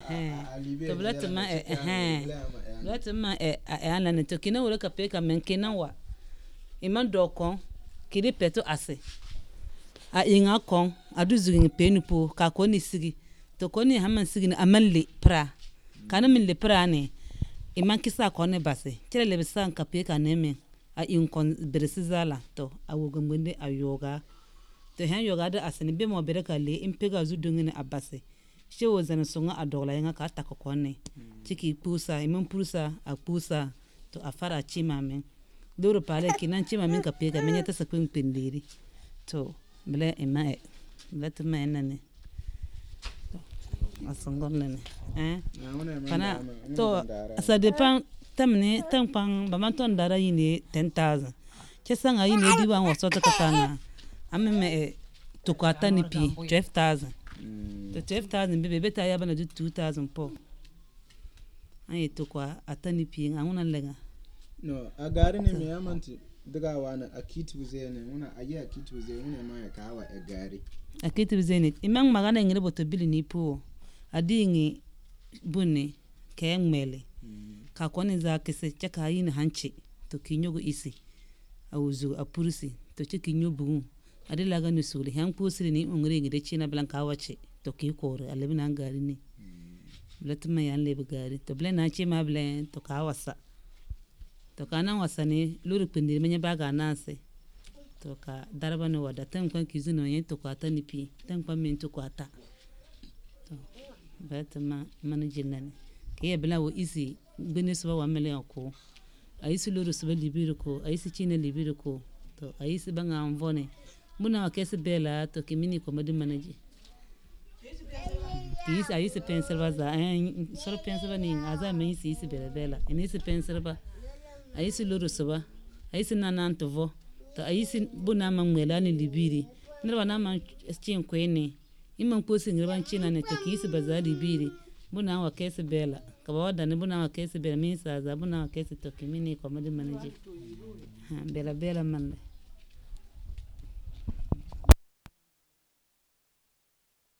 to blatma blatma ala ne to kina wala ka pe ka men kina wa iman dokon kiri peto ase a inga kon adu zugin penu po ka ko ni sigi to ko ni haman sigi ni amanle pra kana min le pra ne iman kisa ko ne base kire le bisan ka pe ka ne men a in kon beresizala to awogo mwende ayoga to han yoga da asene be mo bere ka le in pega zu dungene abase she wo zana songa adola yanga ka ta ko ne chiki pusa iman pusa a pusa to afara chima men doro pale kinan chima men ka pega men ta sakun pendiri to bele ema let menane asongom nene pana to ça dépend tamne tampang ba man ton dara yini 10000 che sanga yini di wan wo soto katana ameme to kwata ni pi 12000 to 12000 bebe beta ya bana du 2000 po ay to kwa atani pi nguna lega no agari ne me amanti daga wana akiti buzene una aye akiti buzene una ma ya kawa agari akiti buzene imang magana ngire boto bili ni po adingi bunne kengmele ka koni za kese chaka yin hanche to kinyogo isi awuzu apurisi to chikinyobu adilaga ni suli han pusiri ni ungre ngide china blanka wache to ki kore alebina ngari ni bletma yan lebe gari to blena chima blen to ka wasa to kana wasa ni luru pindiri menya baga nanse to ka daraba no wada tan kan kizino yen to ka tani pi tan kan men to ka ta to bletma manajinane ke bla wo isi bene so wa mele ko ayisi luru so libiri ko ayisi china libiri ko to ayisi banga amvone muna wakese bela to kimini ko madu manaji Is I used to pencil was and sort of pencil as I mean, see bela, and it's a pencil. I used to Lurusoba, I used to Nanantovo, the I used to Bunamang Melani Libiri, never naman Chin Quene, Imam pussing Ranchin and a Tokis Bazadi Biri, Bunawa Case Bella, Kawada and Bunawa Case Bella means as Abuna Case Tokimini comedy manager. Bella Bella Monday.